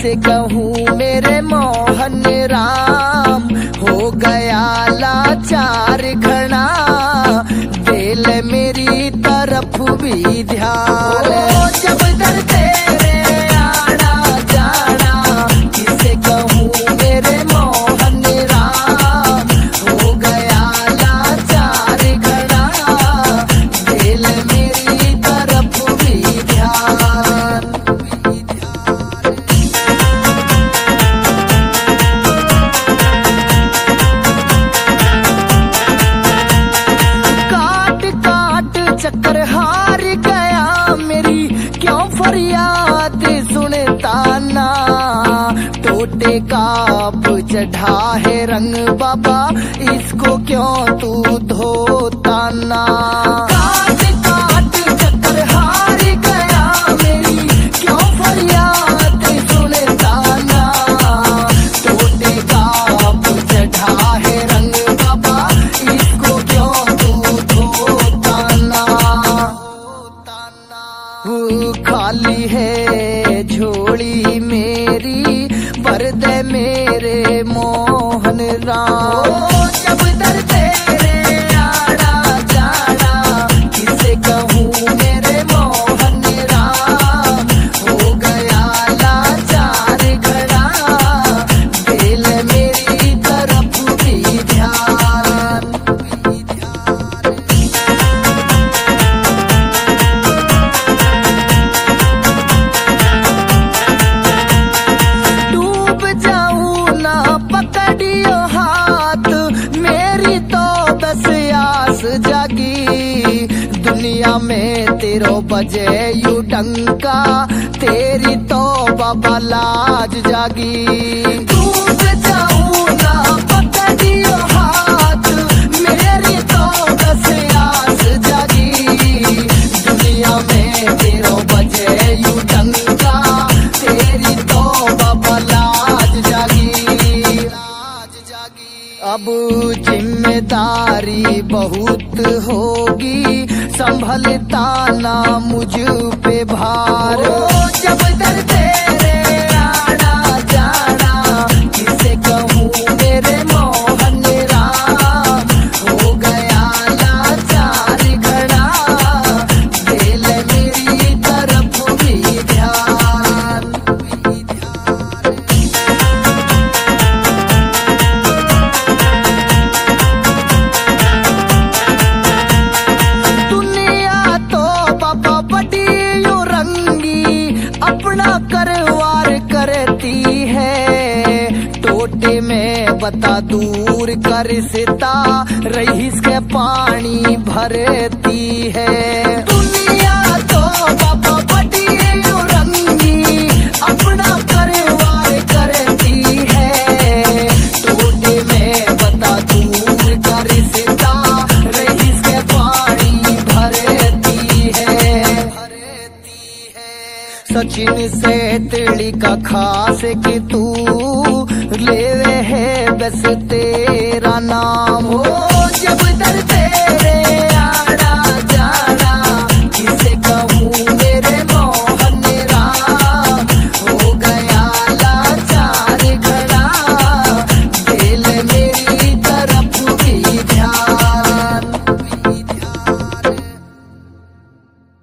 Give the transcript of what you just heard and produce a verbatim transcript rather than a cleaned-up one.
किसे कहूँ मेरे मोहन राम, हो गया लाचार घना, दिल मेरी तरफ भी ध्यान। जब दर तेरे आना जाना, किसे कहूँ मेरे मोहन राम, हो गया लाचार घना, दिल मेरी तरफ भी ध्यान। काट काट चक्कर हार गया मेरी, क्यों फरियाद सुनता ना, टोटे का चढ़ा है रंग बाबा, इसको क्यों तू धोता ना। काट काट चक्कर हार गया मेरी, क्यों फरियाद सुनता ना, टोटे का चढ़ा है रंग बाबा, इसको क्यों तू धोता ना। वो खाली है झोली मेरी, भर दे मेरे मोहन राम। जब दर तेरे आना जाना, किसे कहूँ मेरे मोहन राम, हो गया लाचार घना, दिल मेरी तरफ भी ध्यान। डूब जाऊं ना पकड़ियो हाथ, मेरी तो बस आस जागी, दुनिया में तेरो बजे यू डंका, तेरी तो बाबा लाज जागी। डूब जाऊं ना पकड़ियो हाथ, मेरी तो बस आस जागी, दुनिया में तेरो बजे यू डंका, तेरी तो बाबा लाज जागी। अब जिम्मेदारी बहुत होगी, संभलता ना मुझ पे भार। जब दर तेरे आना जाना, किसे कहूँ मेरे मोहन राम, हो गया लाचार घना, दिल मेरी तरफ भी ध्यान। दुनिया तो बाबा बड़ी यू रंगी, अपना करवार करती है, टोटे में बता दूर का रिश्ता, रईस के पानी भरती है। दुनिया तो बाबा बड़ी यू रंगी, अपना करवार करती है, टोटे में बता दूर का रिश्ता, रईस के पानी भरती है। सचिन से तिली का खास कि तू लेवे है बस तेरा नाम, हो जब दर